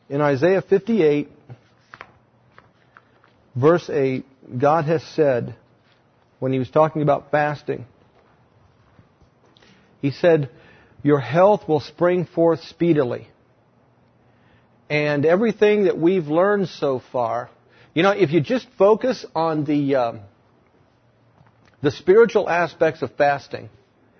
In Isaiah 58, verse 8, God has said, when He was talking about fasting, He said, your health will spring forth speedily. And everything that we've learned so far, if you just focus on the spiritual aspects of fasting,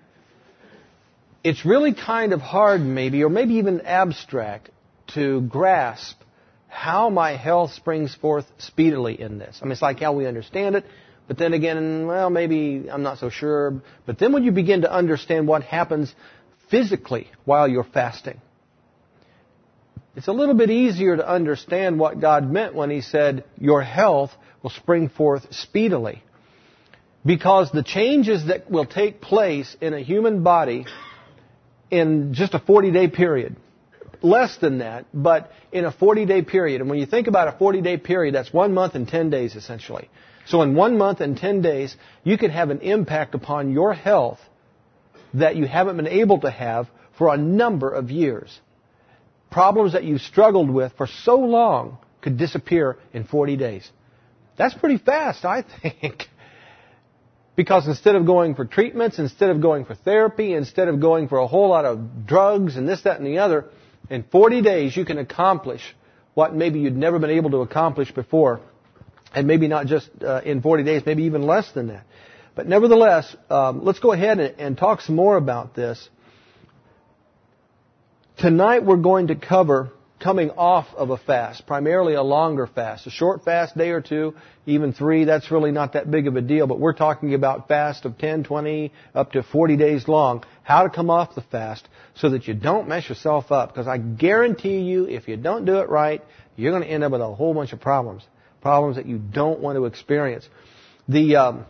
it's really kind of hard maybe, or maybe even abstract, to grasp how my health springs forth speedily in this. I mean, it's like how we understand it, but then again, well, maybe I'm not so sure. But then when you begin to understand what happens physically while you're fasting, it's a little bit easier to understand what God meant when He said, your health will spring forth speedily. Because the changes that will take place in a human body in just a 40-day period, less than that, but in a 40-day period. And when you think about a 40-day period, that's 1 month and 10 days essentially. So in 1 month and 10 days, you can have an impact upon your health that you haven't been able to have for a number of years. Problems that you've struggled with for so long could disappear in 40 days. That's pretty fast, I think. Because instead of going for treatments, instead of going for therapy, instead of going for a whole lot of drugs and this, that, and the other, in 40 days you can accomplish what maybe you'd never been able to accomplish before. And maybe not just in 40 days, maybe even less than that. But nevertheless, let's go ahead and talk some more about this. Tonight we're going to cover coming off of a fast, primarily a longer fast. A short fast, day or two, even 3, that's really not that big of a deal. But we're talking about fast of 10, 20, up to 40 days long. How to come off the fast so that you don't mess yourself up. Because I guarantee you, if you don't do it right, you're going to end up with a whole bunch of problems. Problems that you don't want to experience. The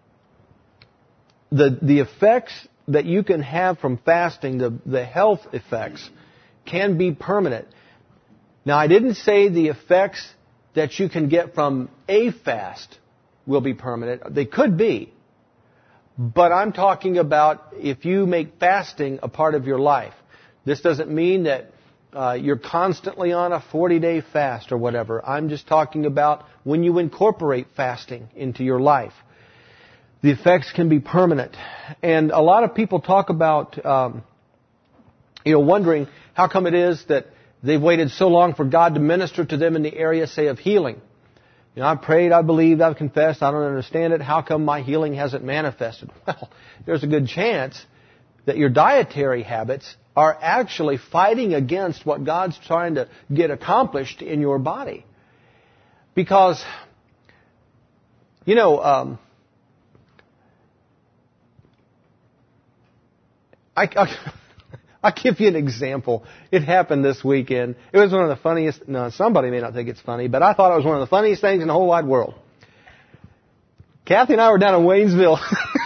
effects that you can have from fasting, the health effects, can be permanent. Now, I didn't say the effects that you can get from a fast will be permanent. They could be. But I'm talking about if you make fasting a part of your life. This doesn't mean that you're constantly on a 40-day fast or whatever. I'm just talking about when you incorporate fasting into your life. The effects can be permanent. And a lot of people talk about, wondering how come it is that they've waited so long for God to minister to them in the area, say, of healing. I prayed, I believed, I've confessed, I don't understand it. How come my healing hasn't manifested? Well, there's a good chance that your dietary habits are actually fighting against what God's trying to get accomplished in your body. Because, I'll give you an example. It happened this weekend. It was one of the funniest, somebody may not think it's funny, but I thought it was one of the funniest things in the whole wide world. Kathy and I were down in Waynesville.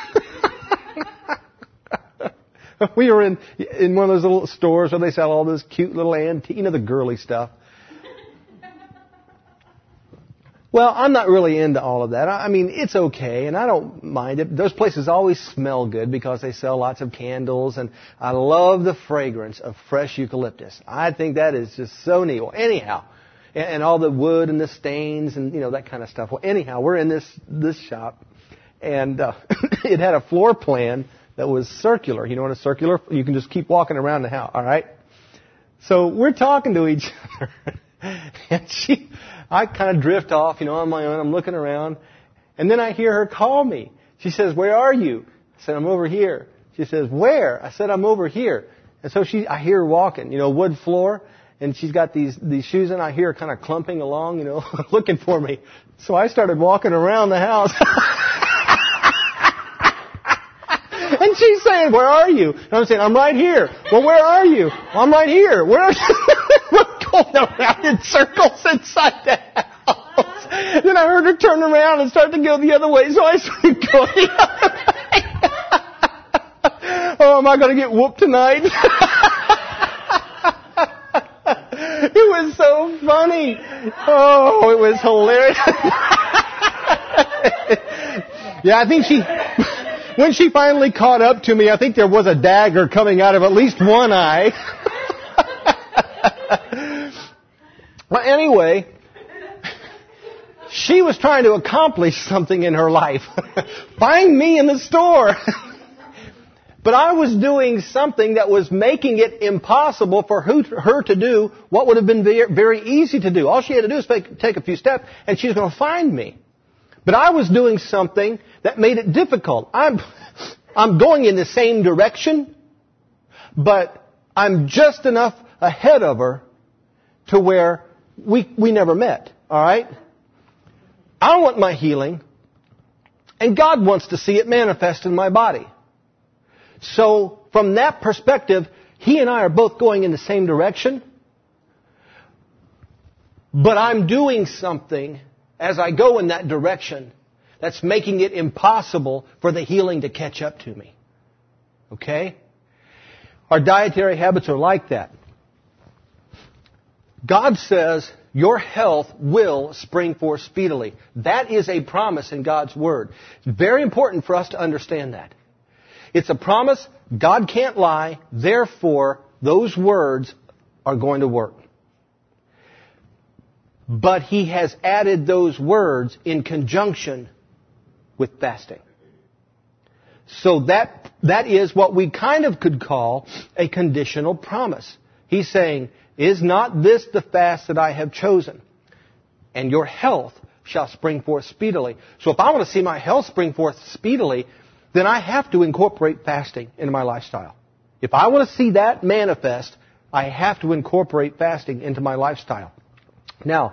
We were in one of those little stores where they sell all this cute little antique, the girly stuff. Well, I'm not really into all of that. I mean, it's okay, and I don't mind it. Those places always smell good because they sell lots of candles, and I love the fragrance of fresh eucalyptus. I think that is just so neat. Well, anyhow, and all the wood and the stains and, that kind of stuff. Well, anyhow, we're in this shop, and it had a floor plan that was circular. You know what a circular? You can just keep walking around the house, all right? So we're talking to each other, and I kind of drift off, on my own. I'm looking around. And then I hear her call me. She says, "Where are you?" I said, "I'm over here." She says, "Where?" I said, "I'm over here." And so I hear her walking, wood floor. And she's got these shoes on. I hear her kind of clumping along, looking for me. So I started walking around the house. And she's saying, "Where are you?" And I'm saying, "I'm right here." "Well, where are you?" "Well, I'm right here." "Where are you?" We're going around in circles inside the house. Then I heard her turn around and start to go the other way, so I started going the other way. Oh, am I going to get whooped tonight? It was so funny. Oh, it was hilarious. Yeah, I think when she finally caught up to me, I think there was a dagger coming out of at least one eye. Well, anyway, she was trying to accomplish something in her life. Find me in the store. But I was doing something that was making it impossible for her to do what would have been very easy to do. All she had to do is take a few steps, and she's going to find me. But I was doing something that made it difficult. I'm going in the same direction, but I'm just enough ahead of her to where we never met. All right? I want my healing, and God wants to see it manifest in my body. So, from that perspective, He and I are both going in the same direction. But I'm doing something as I go in that direction that's making it impossible for the healing to catch up to me. Okay? Our dietary habits are like that. God says, your health will spring forth speedily. That is a promise in God's Word. It's very important for us to understand that. It's a promise. God can't lie. Therefore, those words are going to work. But He has added those words in conjunction with fasting. So that is what we kind of could call a conditional promise. He's saying, is not this the fast that I have chosen? And your health shall spring forth speedily. So if I want to see my health spring forth speedily, then I have to incorporate fasting into my lifestyle. If I want to see that manifest, I have to incorporate fasting into my lifestyle. Now,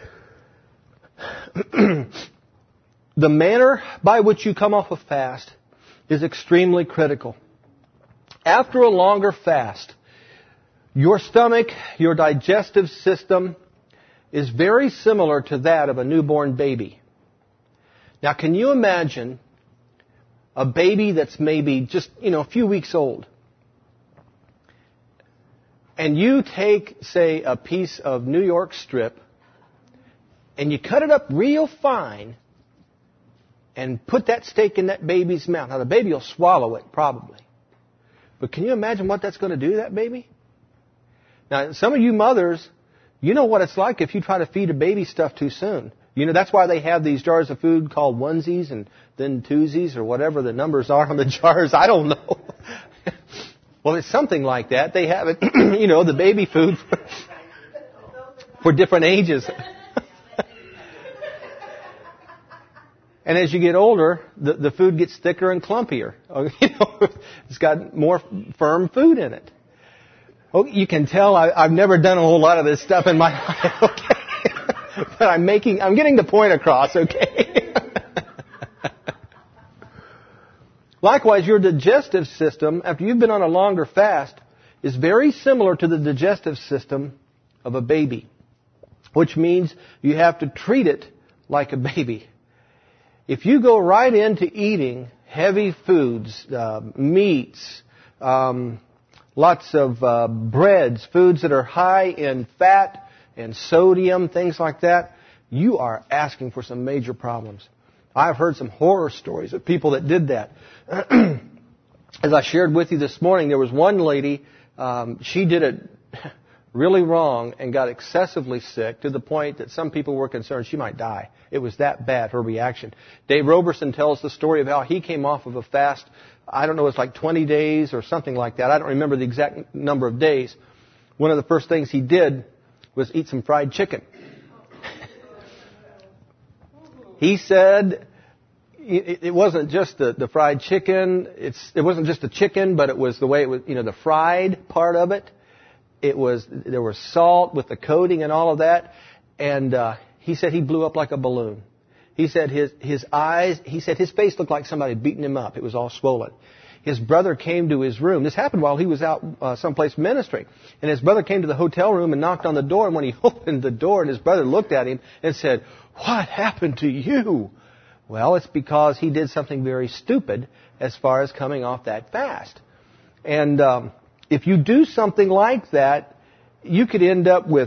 the manner by which you come off a fast is extremely critical. After a longer fast, your stomach, your digestive system is very similar to that of a newborn baby. Now, can you imagine a baby that's maybe just, a few weeks old, and you take, say, a piece of New York strip, and you cut it up real fine, and put that steak in that baby's mouth. Now, the baby will swallow it, probably. But can you imagine what that's going to do to that baby? Now, some of you mothers, you know what it's like if you try to feed a baby stuff too soon. That's why they have these jars of food called onesies and then twosies or whatever the numbers are on the jars. I don't know. Well, it's something like that. They have it, the baby food for different ages. And as you get older, the food gets thicker and clumpier. It's got more firm food in it. Oh, you can tell I've never done a whole lot of this stuff in my life, okay? But I'm getting the point across, okay? Likewise, your digestive system, after you've been on a longer fast, is very similar to the digestive system of a baby, which means you have to treat it like a baby. If you go right into eating heavy foods, meats, lots of breads, foods that are high in fat and sodium, things like that, you are asking for some major problems. I've heard some horror stories of people that did that. As I shared with you this morning, there was one lady, she did it really wrong and got excessively sick to the point that some people were concerned she might die. It was that bad, her reaction. Dave Roberson tells the story of how he came off of a fast. I don't know, it's like 20 days or something like that. I don't remember the exact number of days. One of the first things he did was eat some fried chicken. He said it wasn't just the fried chicken. It wasn't just the chicken, but it was the way it was, the fried part of it. There was salt with the coating and all of that. And he said he blew up like a balloon. He said his eyes, his face looked like somebody had beaten him up. It was all swollen. His brother came to his room. This happened while he was out someplace ministering. And his brother came to the hotel room and knocked on the door. And when he opened the door, and his brother looked at him and said, "What happened to you?" Well, it's because he did something very stupid as far as coming off that fast. And if you do something like that, you could end up with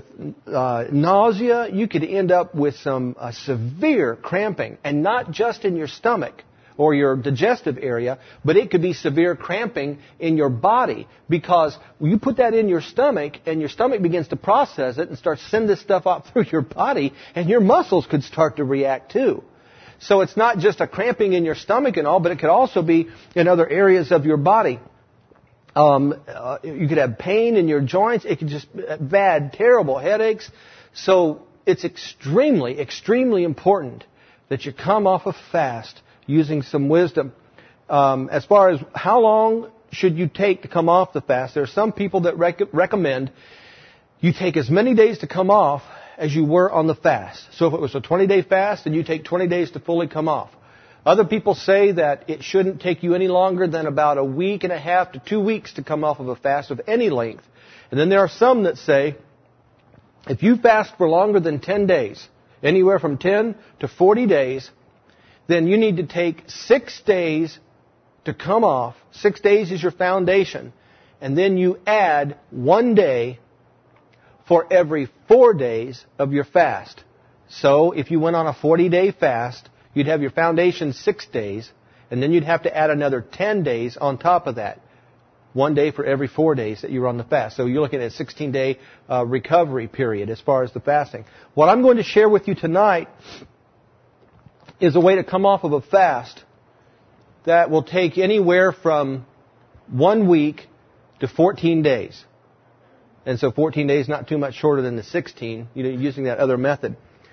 nausea. You could end up with some severe cramping, and not just in your stomach, or your digestive area, but it could be severe cramping in your body because you put that in your stomach and your stomach begins to process it and starts sending this stuff out through your body and your muscles could start to react too. So it's not just a cramping in your stomach and all, but it could also be in other areas of your body. You could have pain in your joints. It could just bad, terrible headaches. So it's extremely, extremely important that you come off a fast using some wisdom. As far as how long should you take to come off the fast, there are some people that recommend you take as many days to come off as you were on the fast. So if it was a 20-day fast, then you take 20 days to fully come off. Other people say that it shouldn't take you any longer than about a week and a half to 2 weeks to come off of a fast of any length. And then there are some that say if you fast for longer than 10 days, anywhere from 10 to 40 days, then you need to take 6 days to come off. 6 days is your foundation. And then you add 1 day for every 4 days of your fast. So if you went on a 40-day fast, you'd have your foundation 6 days, and then you'd have to add another 10 days on top of that. 1 day for every 4 days that you were on the fast. So you're looking at a 16-day recovery period as far as the fasting. What I'm going to share with you tonight is a way to come off of a fast that will take anywhere from 1 week to 14 days. And so 14 days, not too much shorter than the 16, using that other method.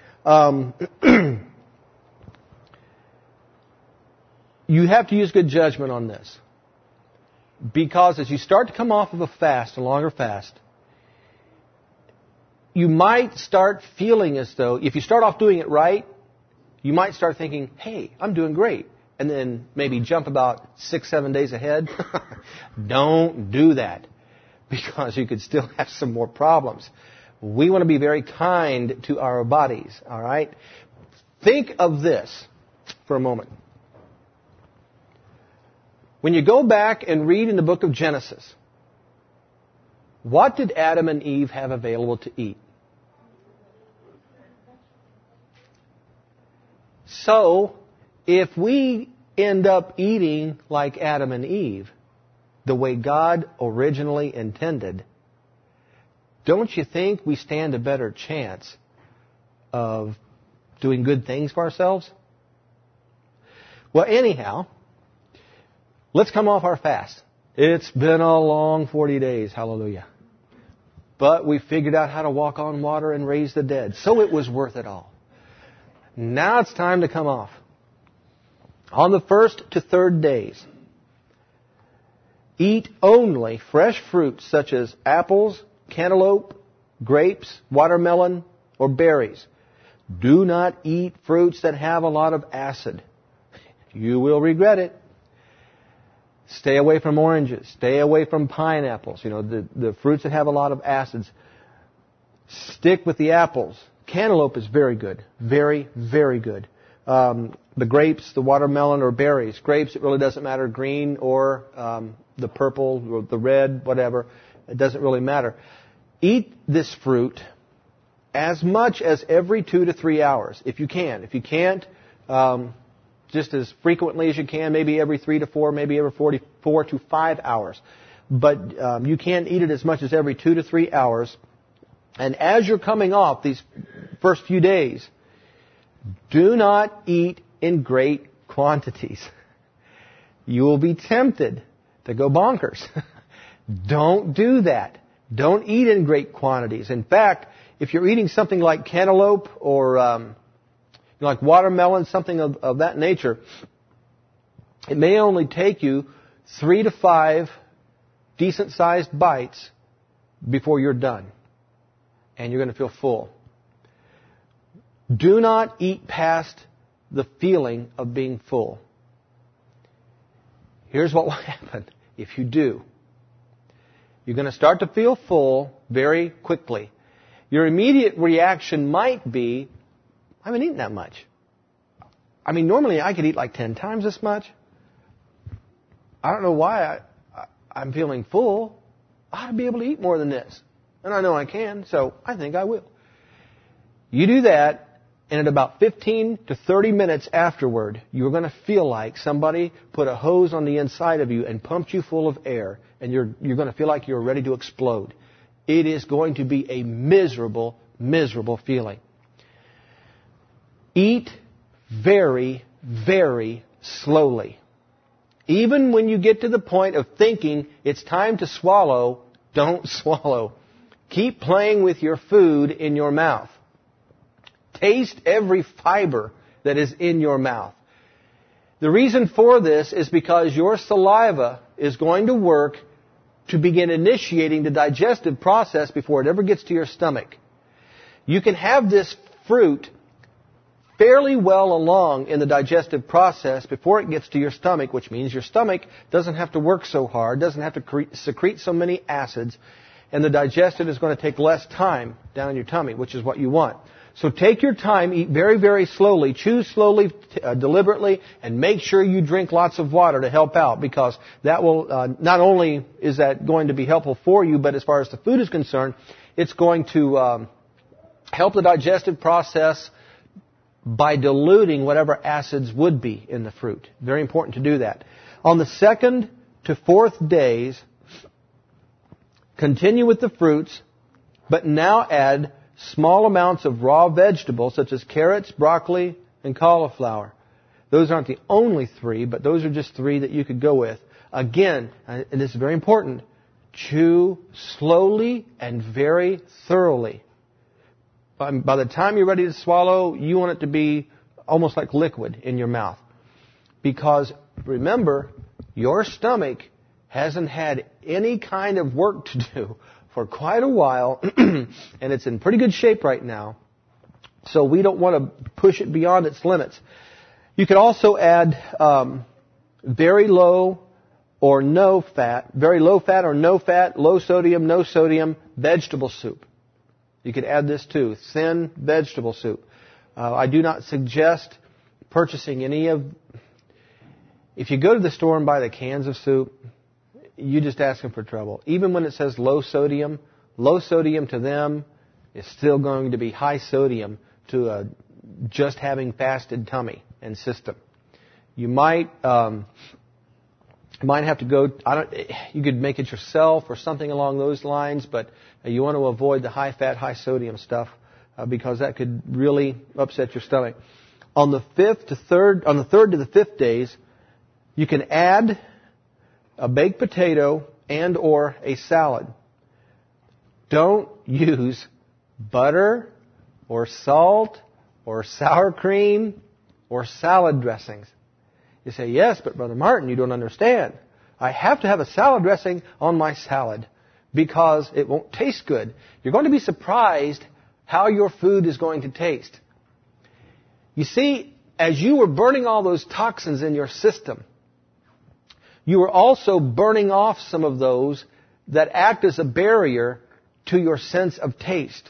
You have to use good judgment on this. Because as you start to come off of a fast, a longer fast, you might start feeling as though, if you start off doing it right, you might start thinking, hey, I'm doing great. And then maybe jump about 6-7 days ahead. Don't do that. Because you could still have some more problems. We want to be very kind to our bodies, all right? Think of this for a moment. When you go back and read in the book of Genesis, what did Adam and Eve have available to eat? So, if we end up eating like Adam and Eve, the way God originally intended, don't you think we stand a better chance of doing good things for ourselves? Well, anyhow, let's come off our fast. It's been a long 40 days, hallelujah. But we figured out how to walk on water and raise the dead, so it was worth it all. Now it's time to come off. On the 1st to 3rd days, eat only fresh fruits such as apples, cantaloupe, grapes, watermelon, or berries. Do not eat fruits that have a lot of acid. You will regret it. Stay away from oranges. Stay away from pineapples. The fruits that have a lot of acids. Stick with the apples. Cantaloupe is very good. Very, very good. The grapes, the watermelon, or berries. Grapes, it really doesn't matter, green or the purple or the red, whatever. It doesn't really matter. Eat this fruit as much as every 2 to 3 hours, if you can. If you can't, just as frequently as you can, maybe every 3 to 4, maybe every 4 to 5 hours. But you can eat it as much as every 2 to 3 hours. And as you're coming off these first few days, do not eat in great quantities. You will be tempted to go bonkers. Don't do that. Don't eat in great quantities. In fact, if you're eating something like cantaloupe or like watermelon, something of that nature, it may only take you 3 to 5 decent-sized bites before you're done. And you're going to feel full. Do not eat past the feeling of being full. Here's what will happen if you do. You're going to start to feel full very quickly. Your immediate reaction might be, I haven't eaten that much. I mean, normally I could eat like 10 times this much. I don't know why I'm feeling full. I ought to be able to eat more than this. And I know I can, so I think I will. You do that, And at about 15 to 30 minutes afterward, you're going to feel like somebody put a hose on the inside of you and pumped you full of air, and you're going to feel like you're ready to explode. It is going to be a miserable, miserable feeling. Eat very, very slowly. Even when you get to the point of thinking it's time to swallow, don't swallow. Keep playing with your food in your mouth. Taste every fiber that is in your mouth. The reason for this is because your saliva is going to work to begin initiating the digestive process before it ever gets to your stomach. You can have this fruit fairly well along in the digestive process before it gets to your stomach, which means your stomach doesn't have to work so hard, doesn't have to secrete so many acids, and the digestion is going to take less time down your tummy, which is what you want. So take your time, eat very, very slowly, chew slowly, deliberately, and make sure you drink lots of water to help out, because that will, not only is that going to be helpful for you, but as far as the food is concerned, it's going to help the digestive process by diluting whatever acids would be in the fruit. Very important to do that. On the 2nd to 4th days, continue with the fruits, but now add small amounts of raw vegetables such as carrots, broccoli, and cauliflower. Those aren't the only 3, but those are just 3 that you could go with. Again, and this is very important, chew slowly and very thoroughly. By the time you're ready to swallow, you want it to be almost like liquid in your mouth. Because remember, your stomach hasn't had any kind of work to do for quite a while, and it's in pretty good shape right now. So we don't want to push it beyond its limits. You could also add very low or no fat, very low fat or no fat, low sodium, no sodium vegetable soup. You could add this too, thin vegetable soup. I do not suggest purchasing any of... If you go to the store and buy the cans of soup, you just ask them for trouble. Even when it says low sodium to them is still going to be high sodium to just having fasted tummy and system. You might have to go, you could make it yourself or something along those lines, but you want to avoid the high fat, high sodium stuff because that could really upset your stomach. On the 3rd to the 5th days, you can add a baked potato and or a salad. Don't use butter or salt or sour cream or salad dressings. You say, yes, but Brother Martin, you don't understand. I have to have a salad dressing on my salad because it won't taste good. You're going to be surprised how your food is going to taste. You see, as you were burning all those toxins in your system, you are also burning off some of those that act as a barrier to your sense of taste.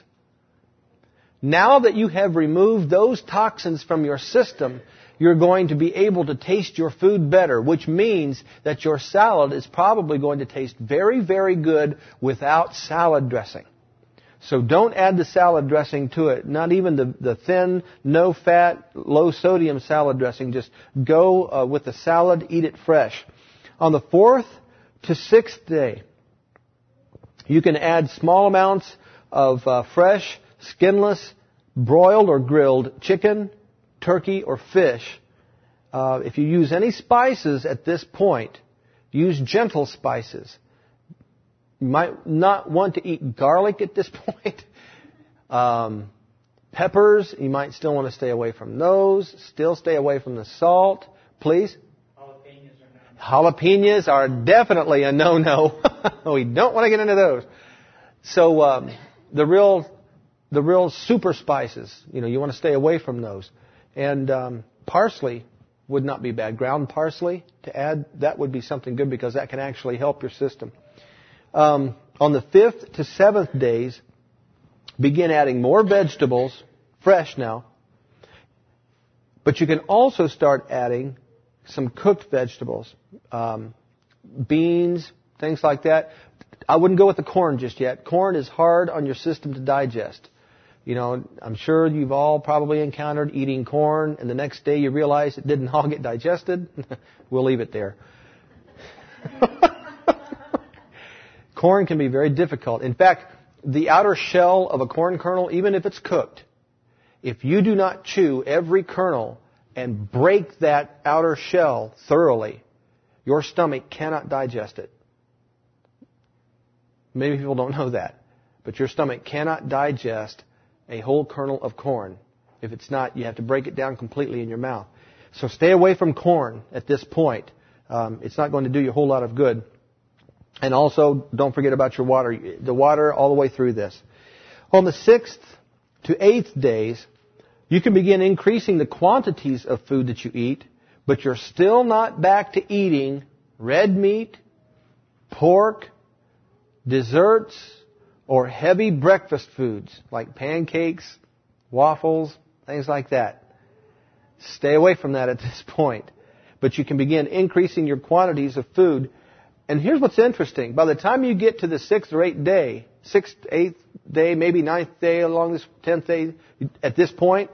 Now that you have removed those toxins from your system, you're going to be able to taste your food better, which means that your salad is probably going to taste very, very good without salad dressing. So don't add the salad dressing to it, not even the thin, no-fat, low-sodium salad dressing. Just go with the salad, eat it fresh. On the 4th to 6th day, you can add small amounts of fresh, skinless, broiled or grilled chicken, turkey, or fish. If you use any spices at this point, use gentle spices. You might not want to eat garlic at this point. Peppers, you might still want to stay away from those. Still stay away from the salt, please. Jalapenos are definitely a no-no. We don't want to get into those. So the real super spices, you want to stay away from those. And parsley would not be bad. Ground parsley to add, that would be something good because that can actually help your system. On the 5th to 7th days, begin adding more vegetables, fresh now. But you can also start adding some cooked vegetables, beans, things like that. I wouldn't go with the corn just yet. Corn is hard on your system to digest. You know, I'm sure you've all probably encountered eating corn and the next day you realize it didn't all get digested. We'll leave it there. Corn can be very difficult. In fact, the outer shell of a corn kernel, even if it's cooked, if you do not chew every kernel and break that outer shell thoroughly, your stomach cannot digest it. Many people don't know that. But your stomach cannot digest a whole kernel of corn. If it's not, you have to break it down completely in your mouth. So stay away from corn at this point. It's not going to do you a whole lot of good. And also, don't forget about your water. The water all the way through this. On the 6th to 8th days, you can begin increasing the quantities of food that you eat, but you're still not back to eating red meat, pork, desserts, or heavy breakfast foods like pancakes, waffles, things like that. Stay away from that at this point. But you can begin increasing your quantities of food. And here's what's interesting. By the time you get to the 6th or 8th day, 6th, 8th day, maybe 9th day along this 10th day, at this point,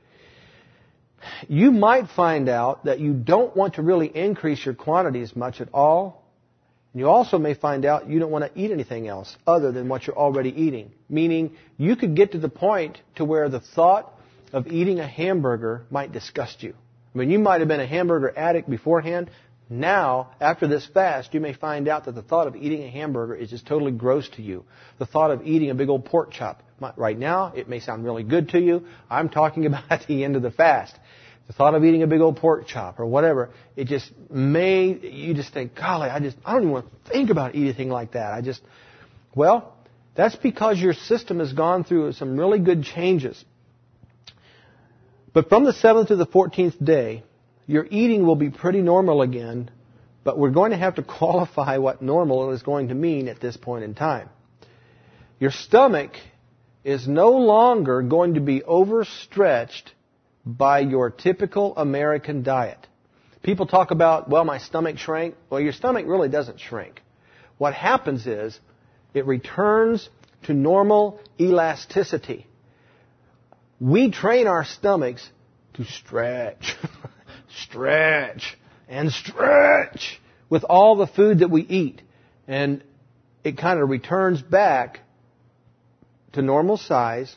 you might find out that you don't want to really increase your quantities much at all. And you also may find out you don't want to eat anything else other than what you're already eating. Meaning, you could get to the point to where the thought of eating a hamburger might disgust you. I mean, you might have been a hamburger addict beforehand. Now, after this fast, you may find out that the thought of eating a hamburger is just totally gross to you. The thought of eating a big old pork chop. Right now, it may sound really good to you. I'm talking about at the end of the fast. The thought of eating a big old pork chop or whatever, you just think, golly, I don't even want to think about anything like that. Well, that's because your system has gone through some really good changes. But from the 7th to the 14th day, your eating will be pretty normal again, but we're going to have to qualify what normal is going to mean at this point in time. Your stomach is no longer going to be overstretched by your typical American diet. People talk about, well, my stomach shrank. Well, your stomach really doesn't shrink. What happens is it returns to normal elasticity. We train our stomachs to stretch, stretch, and stretch with all the food that we eat. And it kind of returns back to normal size.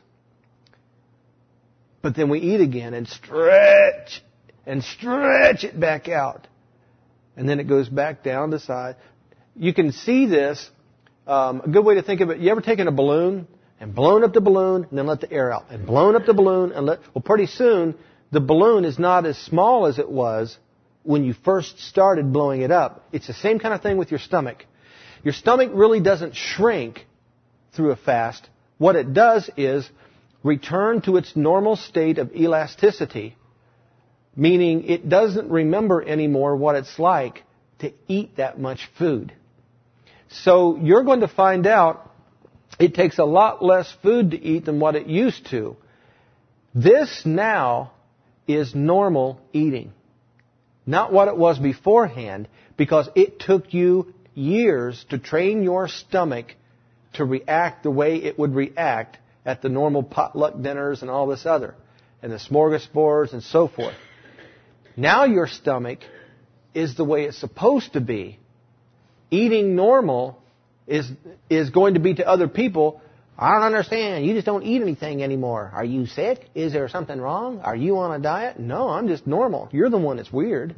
But then we eat again and stretch it back out. And then it goes back down to size. You can see this. A good way to think of it, you ever taken a balloon and blown up the balloon and then let the air out? And blown up the balloon and well, pretty soon the balloon is not as small as it was when you first started blowing it up. It's the same kind of thing with your stomach. Your stomach really doesn't shrink through a fast. What it does is return to its normal state of elasticity, meaning it doesn't remember anymore what it's like to eat that much food. So you're going to find out it takes a lot less food to eat than what it used to. This now is normal eating, not what it was beforehand, because it took you years to train your stomach to react the way it would react at the normal potluck dinners and all this other, and the smorgasbords and so forth. Now your stomach is the way it's supposed to be. Eating normal is going to be to other people, I don't understand. You just don't eat anything anymore. Are you sick? Is there something wrong? Are you on a diet? No, I'm just normal. You're the one that's weird.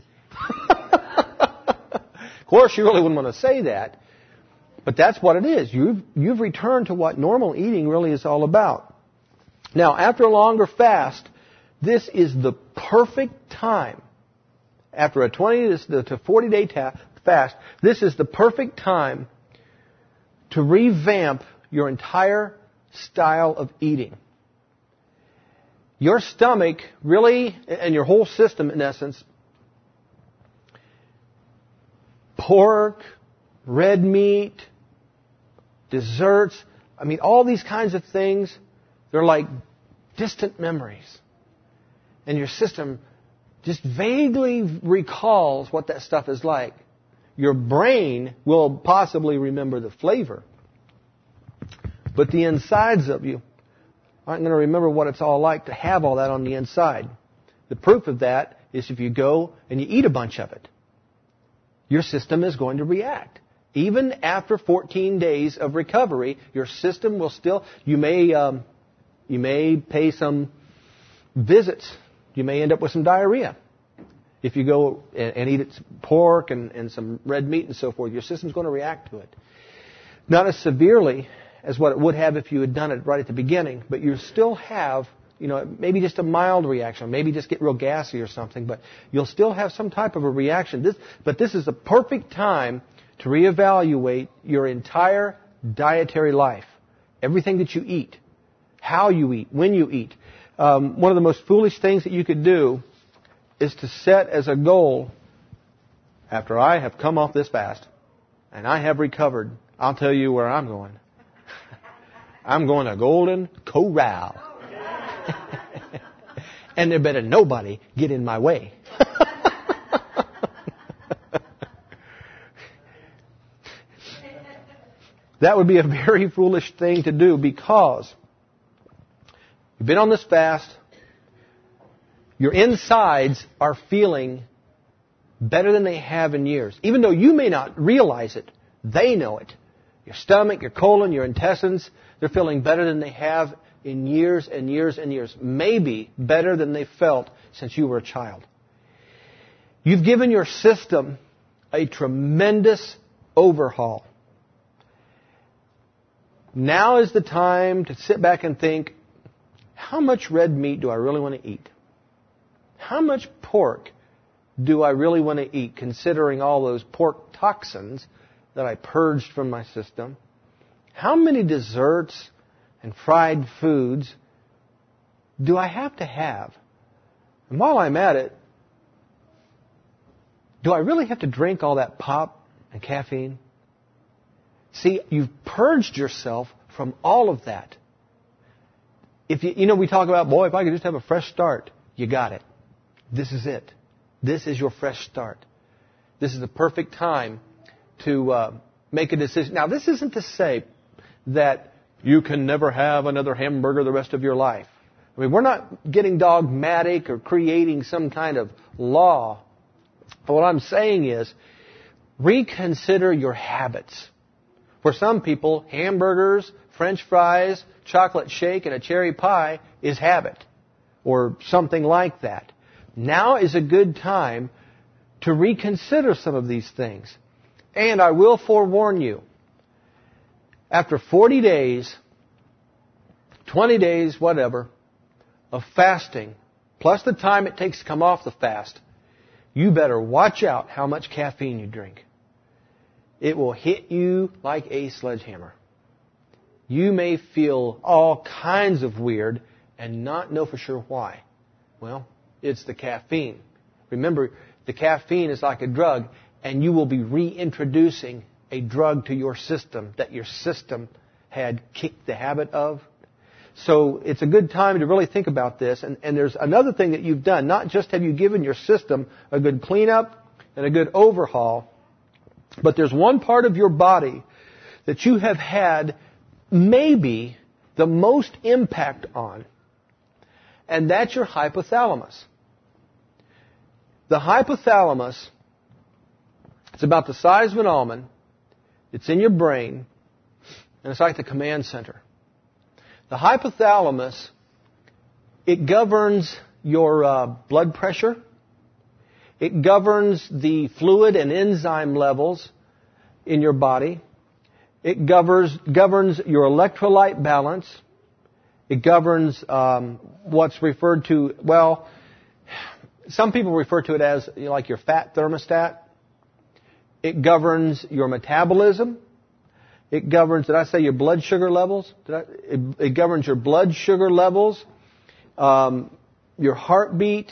Of course, you really wouldn't want to say that. But that's what it is. You've returned to what normal eating really is all about. Now, after a longer fast, this is the perfect time. After a 20 to 40-day fast, this is the perfect time to revamp your entire style of eating. Your stomach really, and your whole system in essence, pork, red meat, desserts, all these kinds of things, they're like distant memories. And your system just vaguely recalls what that stuff is like. Your brain will possibly remember the flavor, but the insides of you aren't going to remember what it's all like to have all that on the inside. The proof of that is if you go and you eat a bunch of it. Your system is going to react. Even after 14 days of recovery, your system will still, you may pay some visits. You may end up with some diarrhea. If you go and eat pork and some red meat and so forth, your system's going to react to it. Not as severely as what it would have if you had done it right at the beginning, but you still have, maybe just a mild reaction, maybe just get real gassy or something, but you'll still have some type of a reaction. This is a perfect time to reevaluate your entire dietary life. Everything that you eat, how you eat, when you eat. One of the most foolish things that you could do is to set as a goal, after I have come off this fast and I have recovered, I'll tell you where I'm going. I'm going to Golden Corral. And there better nobody get in my way. That would be a very foolish thing to do because you've been on this fast. Your insides are feeling better than they have in years. Even though you may not realize it, they know it. Your stomach, your colon, your intestines, they're feeling better than they have in years and years and years. Maybe better than they felt since you were a child. You've given your system a tremendous overhaul. Now is the time to sit back and think, how much red meat do I really want to eat? How much pork do I really want to eat, considering all those pork toxins that I purged from my system? How many desserts and fried foods do I have to have? And while I'm at it, do I really have to drink all that pop and caffeine? See, you've purged yourself from all of that. If we talk about, if I could just have a fresh start, you got it. This is it. This is your fresh start. This is the perfect time to make a decision. Now, this isn't to say that you can never have another hamburger the rest of your life. I mean, we're not getting dogmatic or creating some kind of law. But what I'm saying is, reconsider your habits. For some people, hamburgers, French fries, chocolate shake, and a cherry pie is habit, or something like that. Now is a good time to reconsider some of these things. And I will forewarn you, after 40 days, 20 days, whatever, of fasting, plus the time it takes to come off the fast, you better watch out how much caffeine you drink. It will hit you like a sledgehammer. You may feel all kinds of weird and not know for sure why. Well, it's the caffeine. Remember, the caffeine is like a drug, and you will be reintroducing a drug to your system that your system had kicked the habit of. So it's a good time to really think about this. And there's another thing that you've done. Not just have you given your system a good cleanup and a good overhaul, but there's one part of your body that you have had maybe the most impact on, and that's your hypothalamus. The hypothalamus, it's about the size of an almond. It's in your brain, and it's like the command center. The hypothalamus, it governs your blood pressure. It governs the fluid and enzyme levels in your body. It governs your electrolyte balance. It governs what's referred to, some people refer to it as like your fat thermostat. It governs your metabolism. It governs, did I say your blood sugar levels? It governs your blood sugar levels, your heartbeat,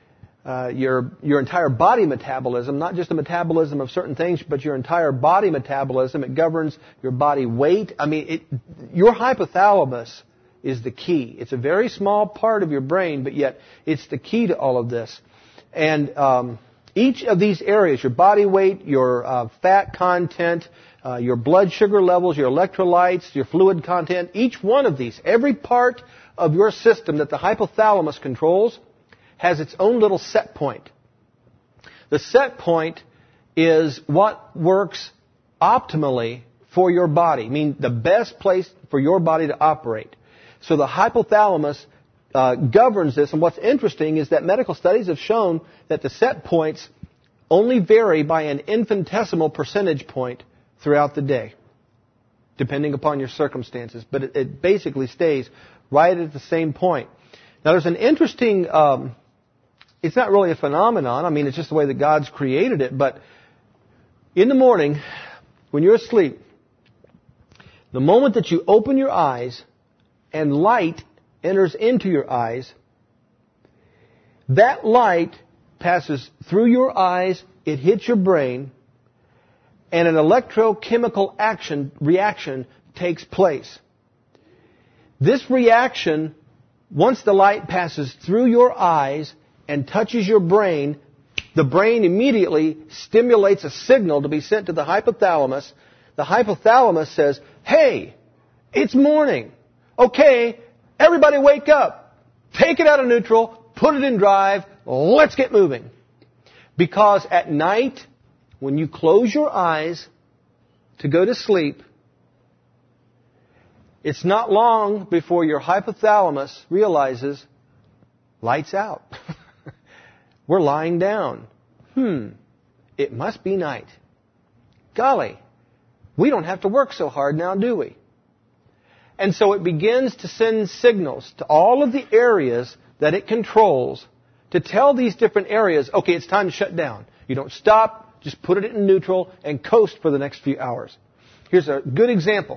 your entire body metabolism, not just the metabolism of certain things, but your entire body metabolism. It governs your body weight. I mean, your hypothalamus is the key. It's a very small part of your brain, but yet it's the key to all of this. And each of these areas, your body weight, your fat content, your blood sugar levels, your electrolytes, your fluid content, each one of these, every part of your system that the hypothalamus controls has its own little set point. The set point is what works optimally for your body, I mean the best place for your body to operate. So the hypothalamus governs this, and what's interesting is that medical studies have shown that the set points only vary by an infinitesimal percentage point throughout the day, depending upon your circumstances, but it basically stays right at the same point. Now there's an interesting, it's not really a phenomenon, I mean it's just the way that God's created it, but in the morning, when you're asleep, the moment that you open your eyes and light enters into your eyes, that light passes through your eyes, it hits your brain, and an electrochemical reaction takes place. This reaction, once the light passes through your eyes and touches your brain, the brain immediately stimulates a signal to be sent to the hypothalamus. The hypothalamus says, hey, it's morning. Okay, everybody wake up. Take it out of neutral, put it in drive, let's get moving. Because at night, when you close your eyes to go to sleep, it's not long before your hypothalamus realizes, lights out. We're lying down. It must be night. Golly, we don't have to work so hard now, do we? And so it begins to send signals to all of the areas that it controls to tell these different areas, okay, it's time to shut down. You don't stop, just put it in neutral and coast for the next few hours. Here's a good example.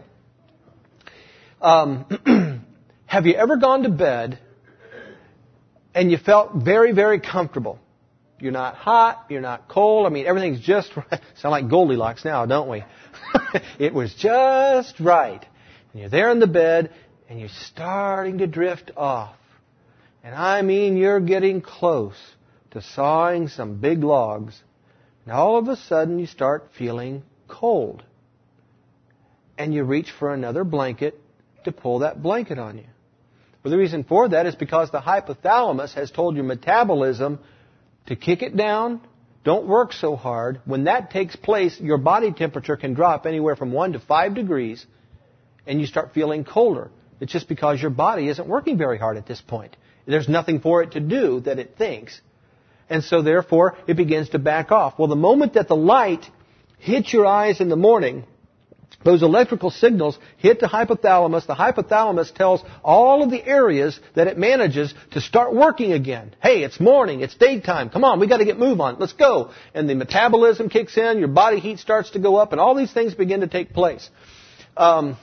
Have you ever gone to bed and you felt very, very comfortable? You're not hot, you're not cold, I mean, everything's just right. Sound like Goldilocks now, don't we? It was just right. And you're there in the bed, and you're starting to drift off. And I mean, you're getting close to sawing some big logs. And all of a sudden, you start feeling cold. And you reach for another blanket to pull that blanket on you. Well, the reason for that is because the hypothalamus has told your metabolism to kick it down, don't work so hard. When that takes place, your body temperature can drop anywhere from 1 to 5 degrees, and you start feeling colder. It's just because your body isn't working very hard at this point. There's nothing for it to do that it thinks. And so therefore, it begins to back off. Well, the moment that the light hits your eyes in the morning, those electrical signals hit the hypothalamus. The hypothalamus tells all of the areas that it manages to start working again. Hey, it's morning. It's daytime. Come on, we got to get move on. Let's go. And the metabolism kicks in. Your body heat starts to go up, and all these things begin to take place. One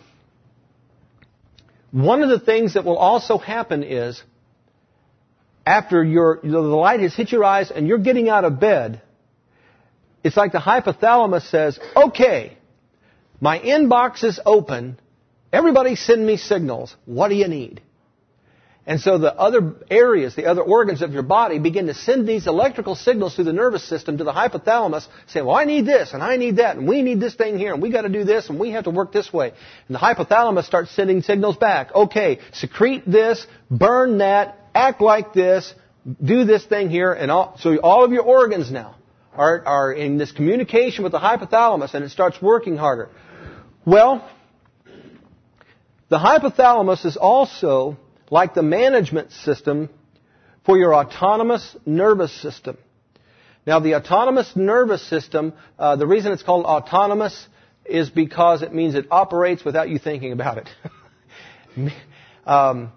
of the things that will also happen is after the light has hit your eyes and you're getting out of bed, it's like the hypothalamus says, okay, my inbox is open. Everybody send me signals. What do you need? And so the other areas, the other organs of your body begin to send these electrical signals through the nervous system to the hypothalamus saying, well, I need this and I need that and we need this thing here and we got to do this and we have to work this way. And the hypothalamus starts sending signals back. Okay, secrete this, burn that, act like this, do this thing here. And so all of your organs now are in this communication with the hypothalamus and it starts working harder. Well, the hypothalamus is also like the management system for your autonomous nervous system. Now, the autonomous nervous system, the reason it's called autonomous is because it means it operates without you thinking about it. Well,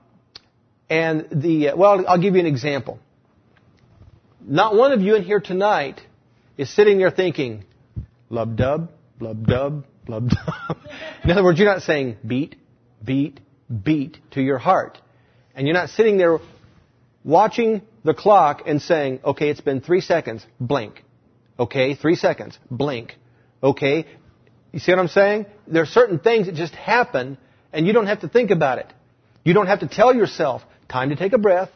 I'll give you an example. Not one of you in here tonight is sitting there thinking, blub-dub, blub-dub, blub-dub. In other words, you're not saying beat, beat, beat to your heart. And you're not sitting there watching the clock and saying, okay, it's been 3 seconds, blink. Okay, 3 seconds, blink. Okay, you see what I'm saying? There are certain things that just happen and you don't have to think about it. You don't have to tell yourself, time to take a breath.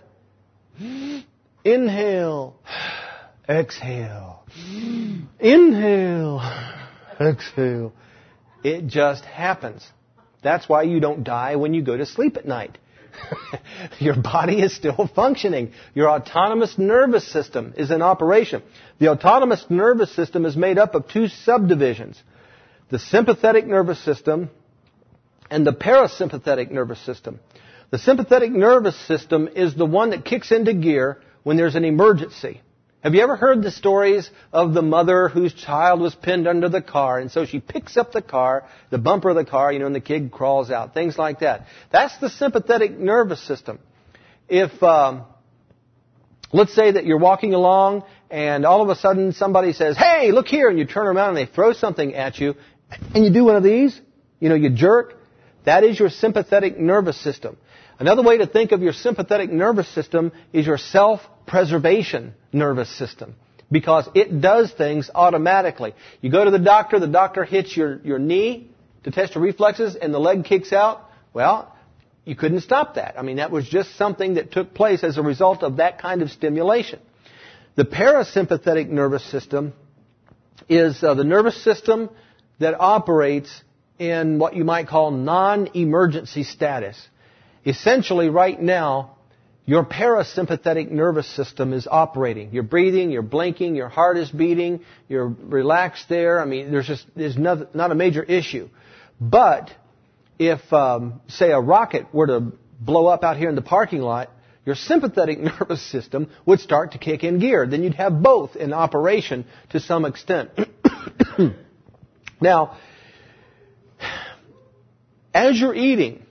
Inhale, exhale. Inhale, exhale. It just happens. That's why you don't die when you go to sleep at night. Your body is still functioning. Your autonomous nervous system is in operation. The autonomous nervous system is made up of two subdivisions: the sympathetic nervous system and the parasympathetic nervous system. The sympathetic nervous system is the one that kicks into gear when there's an emergency. Have you ever heard the stories of the mother whose child was pinned under the car, and so she picks up the car, the bumper of the car, and the kid crawls out, things like that? That's the sympathetic nervous system. If, let's say that you're walking along, and all of a sudden somebody says, "Hey, look here," and you turn around and they throw something at you, and you do one of these, you jerk, that is your sympathetic nervous system. Another way to think of your sympathetic nervous system is your self-preservation nervous system, because it does things automatically. You go to the doctor hits your knee to test your reflexes, and the leg kicks out. Well, you couldn't stop that. That was just something that took place as a result of that kind of stimulation. The parasympathetic nervous system is the nervous system that operates in what you might call non-emergency status. Essentially, right now, your parasympathetic nervous system is operating. You're breathing, you're blinking, your heart is beating, you're relaxed there. There's not a major issue. But if, say, a rocket were to blow up out here in the parking lot, your sympathetic nervous system would start to kick in gear. Then you'd have both in operation to some extent. Now, as you're eating,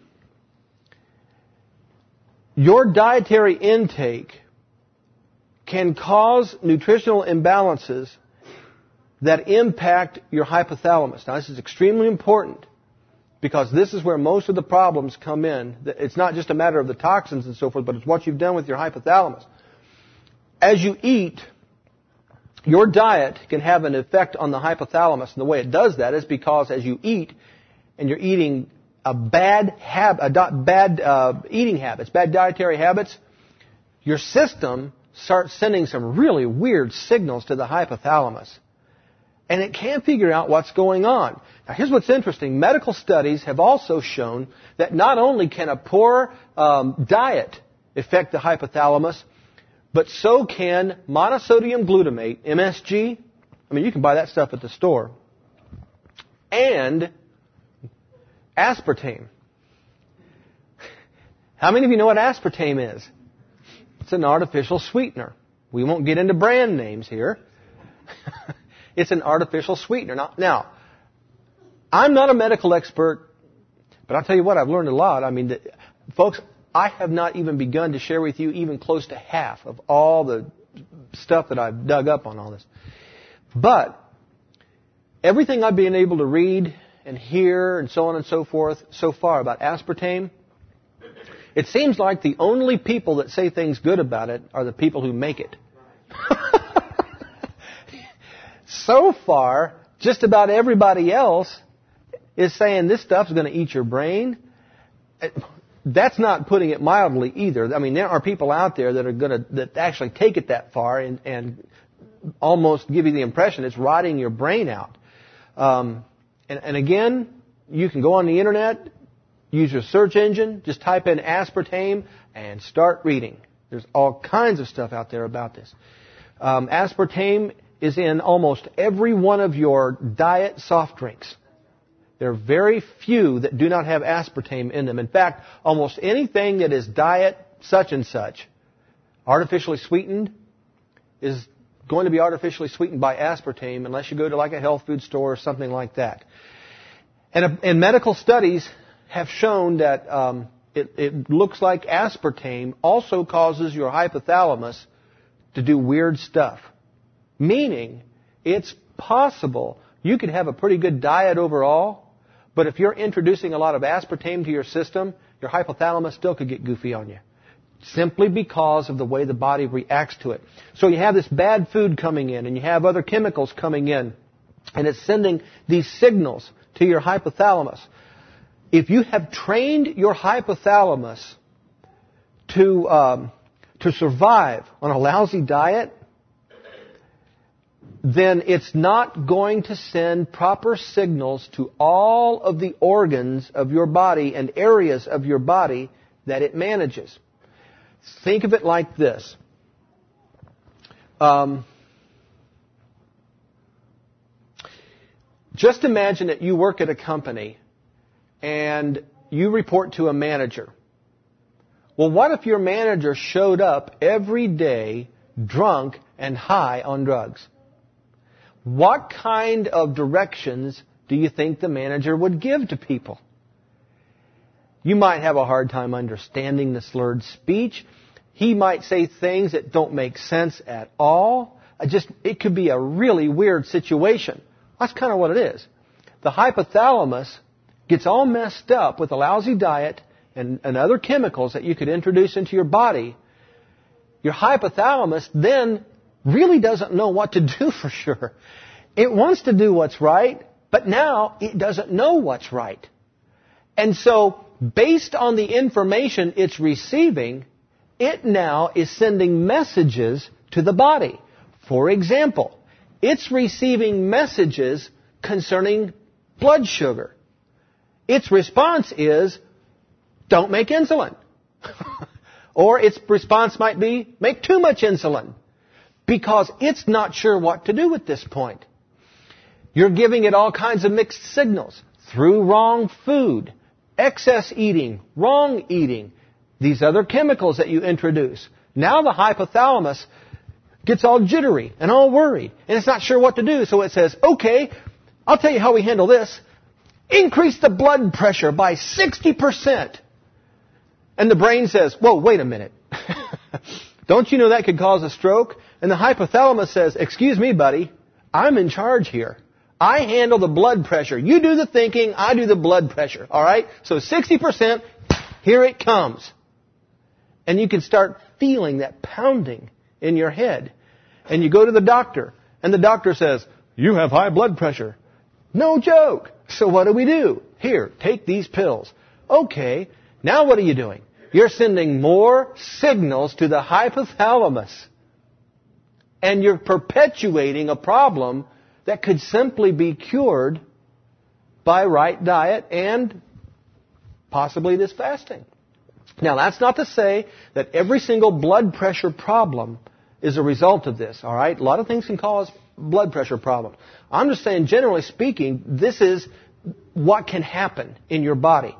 your dietary intake can cause nutritional imbalances that impact your hypothalamus. Now, this is extremely important because this is where most of the problems come in. It's not just a matter of the toxins and so forth, but it's what you've done with your hypothalamus. As you eat, your diet can have an effect on the hypothalamus. And the way it does that is because as you eat, and you're eating bad eating habits, bad dietary habits, your system starts sending some really weird signals to the hypothalamus. And it can't figure out what's going on. Now, here's what's interesting. Medical studies have also shown that not only can a poor diet affect the hypothalamus, but so can monosodium glutamate, MSG. You can buy that stuff at the store. And aspartame. How many of you know what aspartame is? It's an artificial sweetener. We won't get into brand names here. It's an artificial sweetener. Now, I'm not a medical expert, but I'll tell you what, I've learned a lot. Folks, I have not even begun to share with you even close to half of all the stuff that I've dug up on all this. But everything I've been able to read and hear and so on and so forth so far about aspartame, it seems like the only people that say things good about it are the people who make it. So far, just about everybody else is saying this stuff's going to eat your brain. That's not putting it mildly either. There are people out there that actually take it that far and almost give you the impression it's rotting your brain out. And again, you can go on the internet, use your search engine, just type in aspartame and start reading. There's all kinds of stuff out there about this. Aspartame is in almost every one of your diet soft drinks. There are very few that do not have aspartame in them. In fact, almost anything that is diet such and such, artificially sweetened, is going to be artificially sweetened by aspartame unless you go to like a health food store or something like that. And medical studies have shown that it looks like aspartame also causes your hypothalamus to do weird stuff. Meaning, it's possible you could have a pretty good diet overall, but if you're introducing a lot of aspartame to your system, your hypothalamus still could get goofy on you. Simply because of the way the body reacts to it. So you have this bad food coming in, and you have other chemicals coming in, and it's sending these signals to your hypothalamus. If you have trained your hypothalamus to survive on a lousy diet, then it's not going to send proper signals to all of the organs of your body and areas of your body that it manages. Think of it like this. Just imagine that you work at a company and you report to a manager. Well, what if your manager showed up every day drunk and high on drugs? What kind of directions do you think the manager would give to people? You might have a hard time understanding the slurred speech. He might say things that don't make sense at all. It could be a really weird situation. That's kind of what it is. The hypothalamus gets all messed up with a lousy diet and other chemicals that you could introduce into your body. Your hypothalamus then really doesn't know what to do for sure. It wants to do what's right, but now it doesn't know what's right. And so, based on the information it's receiving, it now is sending messages to the body. For example, it's receiving messages concerning blood sugar. Its response is, don't make insulin. Or its response might be, make too much insulin. Because it's not sure what to do at this point. You're giving it all kinds of mixed signals through wrong food, excess eating, wrong eating, these other chemicals that you introduce. Now the hypothalamus gets all jittery and all worried, and it's not sure what to do. So it says, okay, I'll tell you how we handle this. Increase the blood pressure by 60%. And the brain says, whoa, wait a minute. Don't you know that could cause a stroke? And the hypothalamus says, excuse me, buddy, I'm in charge here. I handle the blood pressure. You do the thinking, I do the blood pressure. All right? So 60%, here it comes. And you can start feeling that pounding in your head. And you go to the doctor, and the doctor says, you have high blood pressure. No joke. So what do? Here, take these pills. Okay, now what are you doing? You're sending more signals to the hypothalamus. And you're perpetuating a problem that could simply be cured by right diet and possibly this fasting. Now, that's not to say that every single blood pressure problem is a result of this, all right? A lot of things can cause blood pressure problems. I'm just saying, generally speaking, this is what can happen in your body.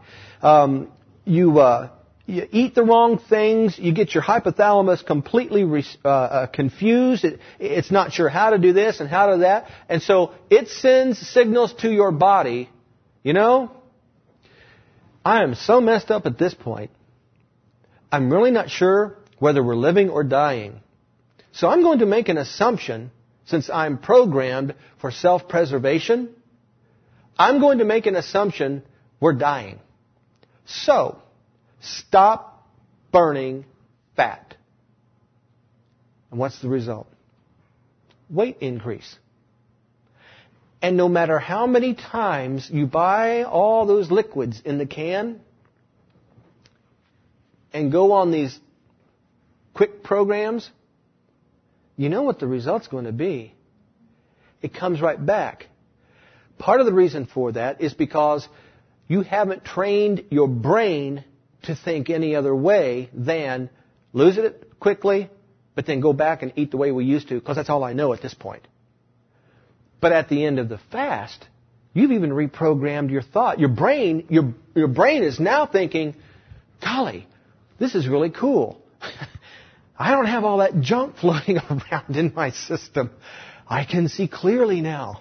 You eat the wrong things, you get your hypothalamus completely confused, it's not sure how to do this and how to do that, and so it sends signals to your body, you know, I am so messed up at this point, I'm really not sure whether we're living or dying. So I'm going to make an assumption, since I'm programmed for self-preservation, I'm going to make an assumption we're dying. So, stop burning fat. And what's the result? Weight increase. And no matter how many times you buy all those liquids in the can and go on these quick programs, you know what the result's going to be. It comes right back. Part of the reason for that is because you haven't trained your brain to think any other way than lose it quickly, but then go back and eat the way we used to, because that's all I know at this point. But at the end of the fast, you've even reprogrammed your thought. Your brain is now thinking, golly, this is really cool. I don't have all that junk floating around in my system. I can see clearly now.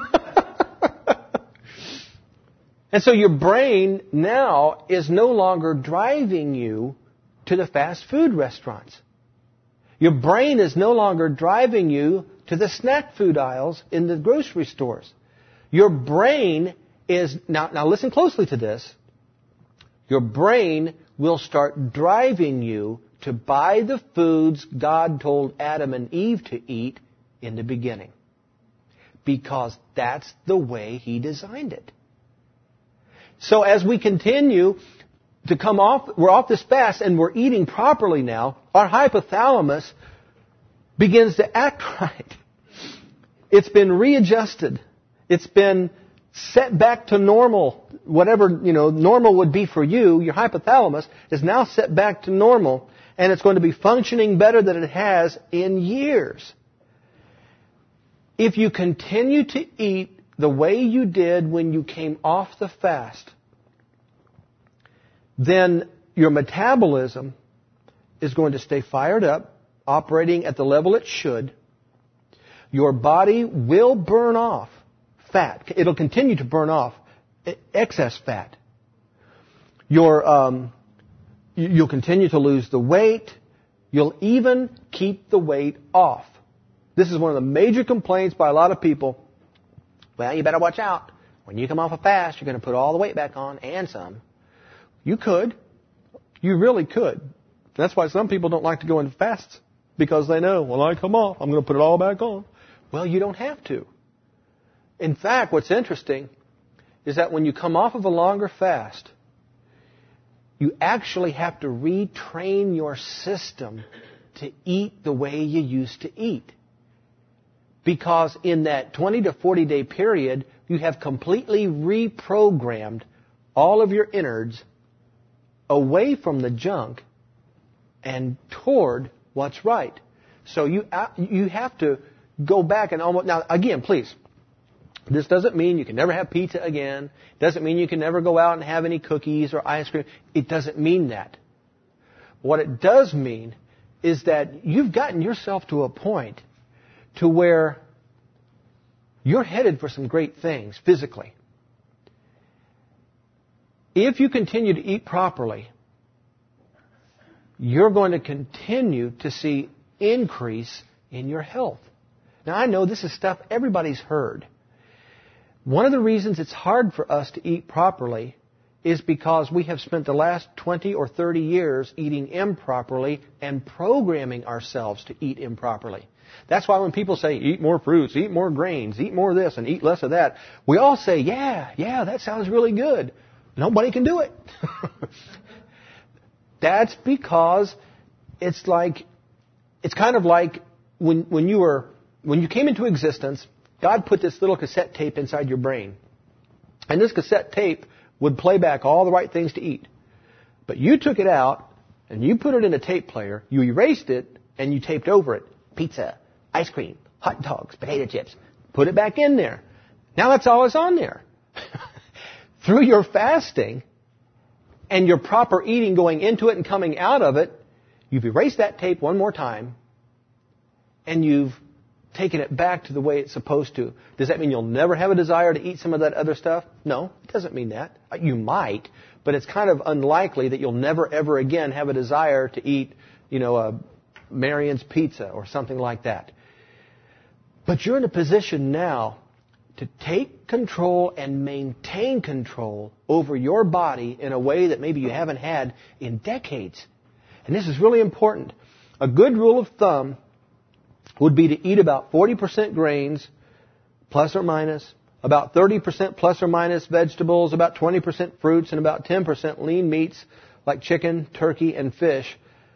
And so your brain now is no longer driving you to the fast food restaurants. Your brain is no longer driving you to the snack food aisles in the grocery stores. Your brain is, now listen closely to this, your brain will start driving you to buy the foods God told Adam and Eve to eat in the beginning. Because that's the way He designed it. So as we continue to come off, we're off this fast and we're eating properly now, our hypothalamus begins to act right. It's been readjusted. It's been set back to normal. Whatever, normal would be for you, your hypothalamus is now set back to normal, and it's going to be functioning better than it has in years. If you continue to eat the way you did when you came off the fast, then your metabolism is going to stay fired up, operating at the level it should. Your body will burn off fat. It'll continue to burn off excess fat. You'll continue to lose the weight. You'll even keep the weight off. This is one of the major complaints by a lot of people. Well, you better watch out. When you come off a fast, you're going to put all the weight back on and some. You could. You really could. That's why some people don't like to go into fasts, because they know, when I come off, I'm going to put it all back on. Well, you don't have to. In fact, what's interesting is that when you come off of a longer fast, you actually have to retrain your system to eat the way you used to eat. Because in that 20 to 40 day period, you have completely reprogrammed all of your innards away from the junk and toward what's right. So you have to go back and almost... Now, again, please, this doesn't mean you can never have pizza again. It doesn't mean you can never go out and have any cookies or ice cream. It doesn't mean that. What it does mean is that you've gotten yourself to a point to where you're headed for some great things physically. If you continue to eat properly, you're going to continue to see increase in your health. Now, I know this is stuff everybody's heard. One of the reasons it's hard for us to eat properly is because we have spent the last 20 or 30 years eating improperly and programming ourselves to eat improperly. That's why when people say, eat more fruits, eat more grains, eat more of this, and eat less of that, we all say, yeah, that sounds really good. Nobody can do it. That's because it's kind of like when you came into existence, God put this little cassette tape inside your brain. And this cassette tape would play back all the right things to eat. But you took it out, and you put it in a tape player, you erased it, and you taped over it. Pizza, ice cream, hot dogs, potato chips. Put it back in there. Now that's all that's on there. Through your fasting and your proper eating going into it and coming out of it, you've erased that tape one more time, and you've taken it back to the way it's supposed to. Does that mean you'll never have a desire to eat some of that other stuff? No, it doesn't mean that. You might, but it's kind of unlikely that you'll never ever again have a desire to eat, a Marion's Pizza or something like that. But you're in a position now to take control and maintain control over your body in a way that maybe you haven't had in decades. And this is really important. A good rule of thumb would be to eat about 40% grains, plus or minus, about 30% plus or minus vegetables, about 20% fruits, and about 10% lean meats like chicken, turkey, and fish.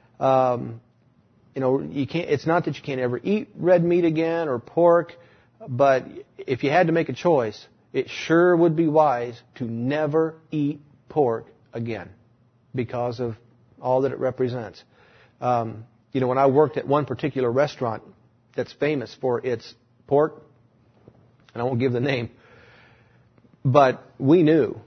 It's not that you can't ever eat red meat again or pork, but if you had to make a choice, it sure would be wise to never eat pork again because of all that it represents. When I worked at one particular restaurant that's famous for its pork, and I won't give the name, but we knew,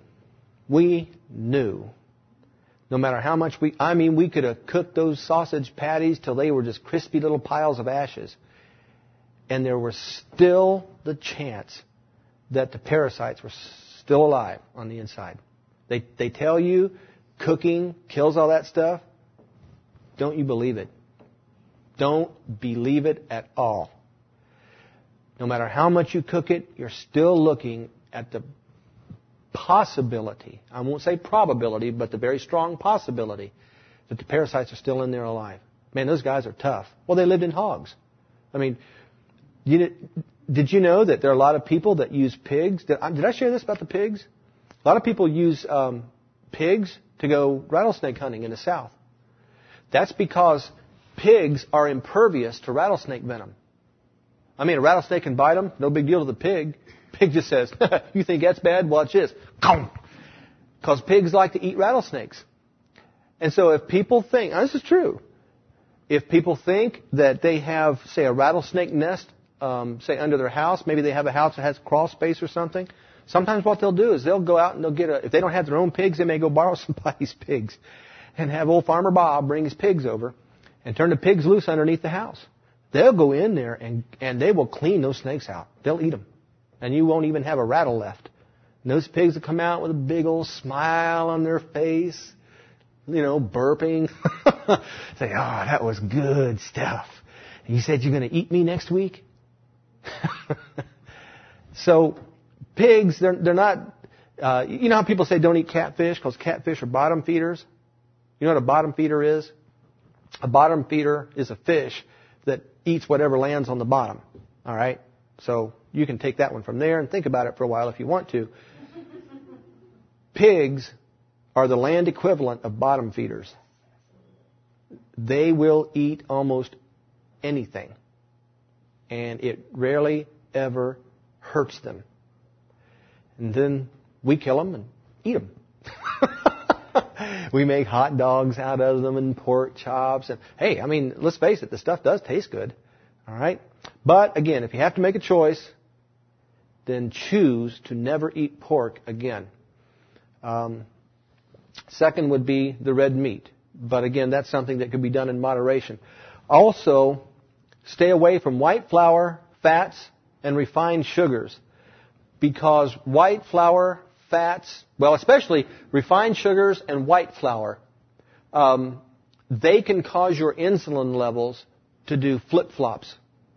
no matter how much we could have cooked those sausage patties till they were just crispy little piles of ashes. And there was still the chance that the parasites were still alive on the inside. They tell you cooking kills all that stuff. Don't you believe it? Don't believe it at all. No matter how much you cook it, you're still looking at the possibility, I won't say probability, but the very strong possibility that the parasites are still in there alive. Man, those guys are tough. Well, they lived in hogs. Did you know that there are a lot of people that use pigs? Did I share this about the pigs? A lot of people use pigs to go rattlesnake hunting in the South. That's because pigs are impervious to rattlesnake venom. A rattlesnake can bite them, no big deal to the pig. Pig just says, you think that's bad? Watch this. Because pigs like to eat rattlesnakes. And so if people think, this is true, if people think that they have, say, a rattlesnake nest, say, under their house, maybe they have a house that has crawl space or something, sometimes what they'll do is they'll go out and they'll get if they don't have their own pigs, they may go borrow somebody's pigs and have old Farmer Bob bring his pigs over and turn the pigs loose underneath the house. They'll go in there and they will clean those snakes out. They'll eat them. And you won't even have a rattle left. And those pigs will come out with a big old smile on their face, burping. Say, that was good stuff. And you said you're going to eat me next week? So, pigs, they're not, you know how people say don't eat catfish because catfish are bottom feeders? You know what a bottom feeder is? A bottom feeder is a fish that eats whatever lands on the bottom. All right? So you can take that one from there and think about it for a while if you want to. Pigs are the land equivalent of bottom feeders. They will eat almost anything. And it rarely ever hurts them. And then we kill them and eat them. We make hot dogs out of them and pork chops. And hey, let's face it, the stuff does taste good. All right? But again, if you have to make a choice, then choose to never eat pork again. Second would be the red meat. But again, that's something that could be done in moderation. Also, stay away from white flour, fats, and refined sugars. Because white flour, fats, especially refined sugars and white flour, they can cause your insulin levels to do flip-flops.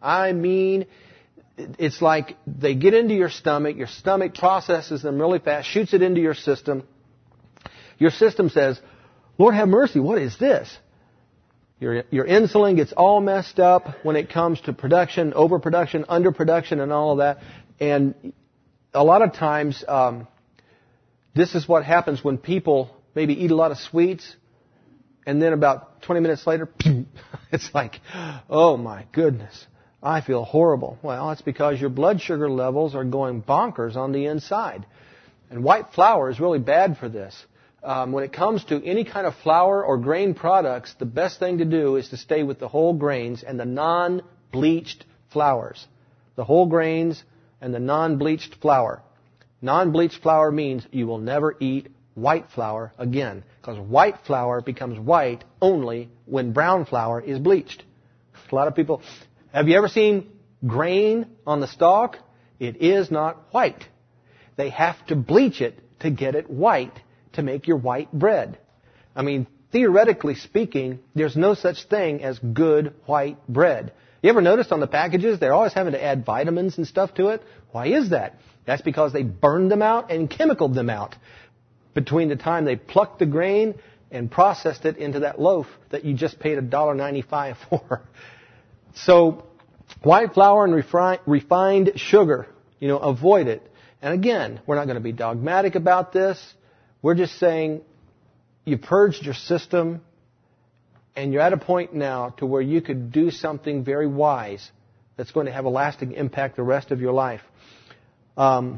It's like they get into your stomach processes them really fast, shoots it into your system. Your system says, Lord have mercy, what is this? Your insulin gets all messed up when it comes to production, overproduction, underproduction, and all of that. And a lot of times, this is what happens when people maybe eat a lot of sweets, and then about 20 minutes later, it's like, oh my goodness, I feel horrible. Well, it's because your blood sugar levels are going bonkers on the inside. And white flour is really bad for this. When it comes to any kind of flour or grain products, the best thing to do is to stay with the whole grains and the non-bleached flours. The whole grains and the non-bleached flour. Non-bleached flour means you will never eat white flour again, because white flour becomes white only when brown flour is bleached. A lot of people, have you ever seen grain on the stalk? It is not white. They have to bleach it to get it white to make your white bread. Theoretically speaking, there's no such thing as good white bread. You ever noticed on the packages, they're always having to add vitamins and stuff to it? Why is that? That's because they burned them out and chemicaled them out between the time they plucked the grain and processed it into that loaf that you just paid $1.95 for. So, white flour and refined sugar, avoid it. And again, we're not going to be dogmatic about this. We're just saying you purged your system and you're at a point now to where you could do something very wise that's going to have a lasting impact the rest of your life. And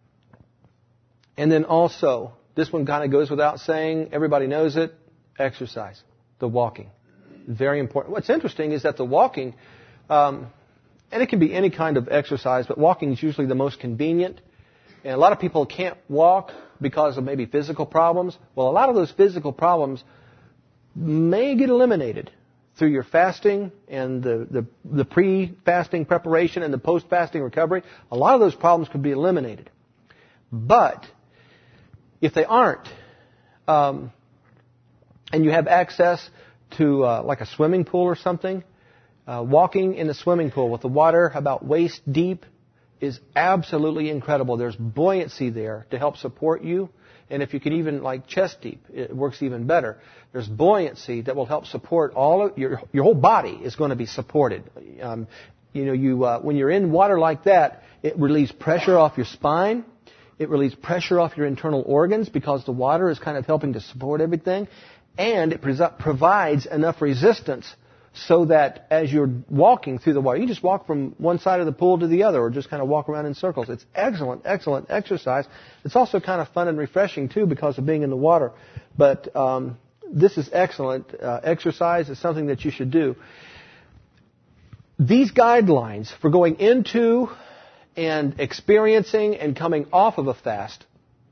then also, this one kind of goes without saying, everybody knows it, exercise, the walking. Very important. What's interesting is that the walking, and it can be any kind of exercise, but walking is usually the most convenient. And a lot of people can't walk because of maybe physical problems. Well, a lot of those physical problems may get eliminated through your fasting and the pre-fasting preparation and the post-fasting recovery. A lot of those problems could be eliminated. But if they aren't, and you have access to like a swimming pool or something, walking in the swimming pool with the water about waist deep is absolutely incredible. There's buoyancy there to help support you. And if you can even like chest deep, it works even better. There's buoyancy that will help support all of your whole body is going to be supported. When you're in water like that, it relieves pressure off your spine. It relieves pressure off your internal organs because the water is kind of helping to support everything. And it provides enough resistance so that as you're walking through the water, you can just walk from one side of the pool to the other or just kind of walk around in circles. It's excellent, excellent exercise. It's also kind of fun and refreshing, too, because of being in the water. But this is excellent exercise. It's something that you should do. These guidelines for going into and experiencing and coming off of a fast,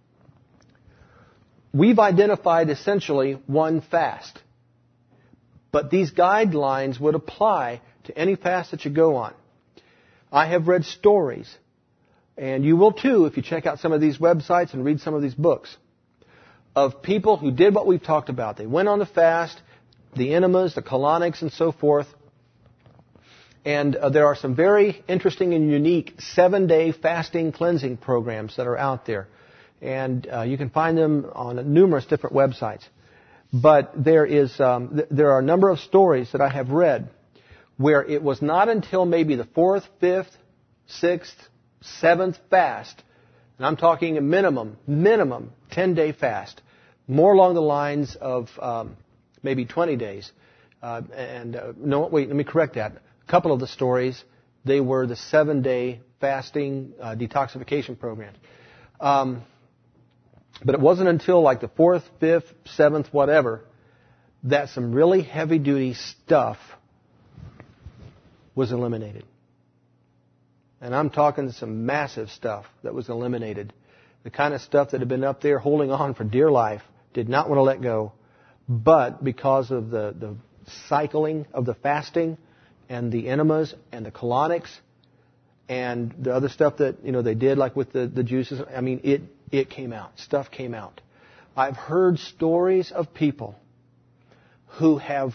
we've identified essentially one fast. But these guidelines would apply to any fast that you go on. I have read stories, and you will too if you check out some of these websites and read some of these books, of people who did what we've talked about. They went on the fast, the enemas, the colonics, and so forth. And there are some very interesting and unique 7-day fasting cleansing programs that are out there. And you can find them on numerous different websites. But there are a number of stories that I have read where it was not until maybe the 4th, 5th, 6th, 7th fast, and I'm talking a minimum 10-day fast, more along the lines of maybe 20 days. No, wait, let me correct that. A couple of the stories, they were the 7-day fasting detoxification programs. But it wasn't until like the 4th, 5th, 7th, whatever, that some really heavy-duty stuff was eliminated. And I'm talking some massive stuff that was eliminated. The kind of stuff that had been up there holding on for dear life, did not want to let go. But because of the cycling of the fasting and the enemas and the colonics and the other stuff that they did, like with the juices, I mean, it came out. Stuff came out. I've heard stories of people who have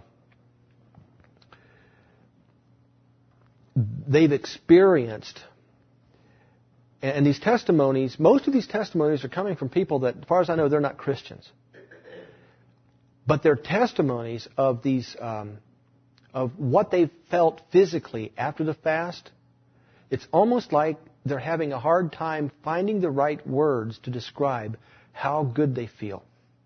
they've experienced, and these testimonies, most of these testimonies are coming from people that, as far as I know, they're not Christians. But they're testimonies of these, of what they felt physically after the fast. It's almost like they're having a hard time finding the right words to describe how good they feel,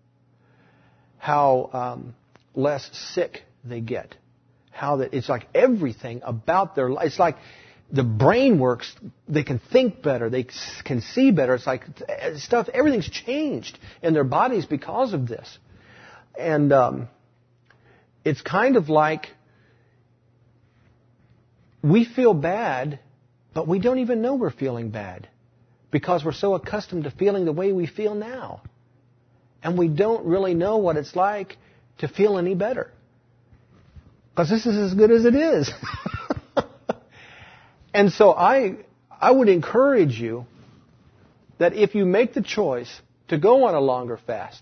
how less sick they get, how that it's like everything about their life. It's like the brain works. They can think better. They can see better. It's like stuff. Everything's changed in their bodies because of this, and it's kind of like we feel bad. But we don't even know we're feeling bad because we're so accustomed to feeling the way we feel now. And we don't really know what it's like to feel any better. Because this is as good as it is. And so I would encourage you that if you make the choice to go on a longer fast,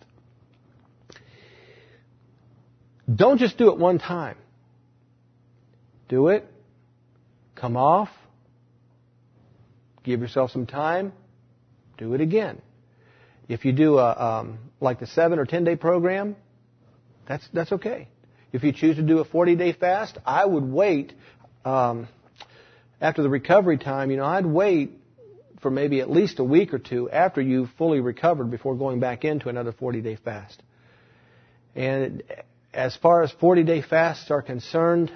don't just do it one time. Do it. Come off. Give yourself some time. Do it again. If you do like the 7 or 10-day program, that's okay. If you choose to do a 40-day fast, I would wait after the recovery time. I'd wait for maybe at least a week or two after you've fully recovered before going back into another 40-day fast. And as far as 40-day fasts are concerned,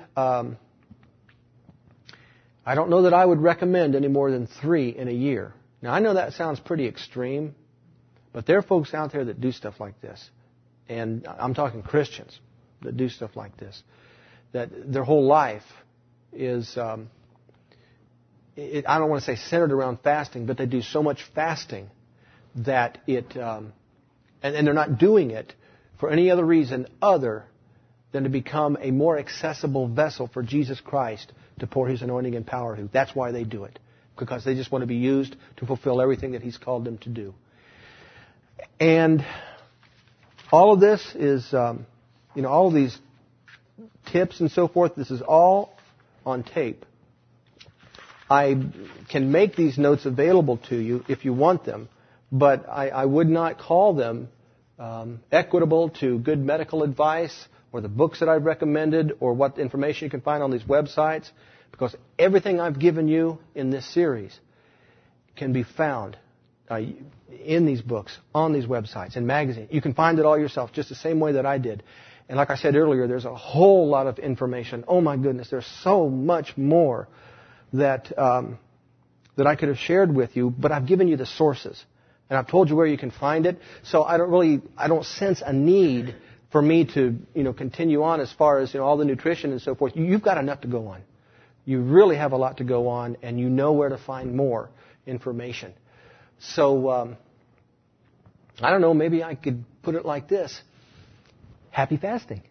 I don't know that I would recommend any more than 3 in a year. Now, I know that sounds pretty extreme, but there are folks out there that do stuff like this. And I'm talking Christians that do stuff like this. That their whole life is, I don't want to say centered around fasting, but they do so much fasting that it, and they're not doing it for any other reason other than to become a more accessible vessel for Jesus Christ to pour His anointing and power to. That's why they do it. Because they just want to be used to fulfill everything that He's called them to do. And all of this is, all of these tips and so forth, this is all on tape. I can make these notes available to you if you want them, but I would not call them equitable to good medical advice or the books that I've recommended or what information you can find on these websites, because everything I've given you in this series can be found in these books, on these websites, in magazines. You can find it all yourself, just the same way that I did. And like I said earlier, there's a whole lot of information. Oh my goodness, there's so much more that that I could have shared with you, but I've given you the sources. And I've told you where you can find it. So I don't sense a need for me to, continue on as far as, all the nutrition and so forth. You've got enough to go on. You really have a lot to go on, and you know where to find more information. So, I don't know, maybe I could put it like this. Happy fasting.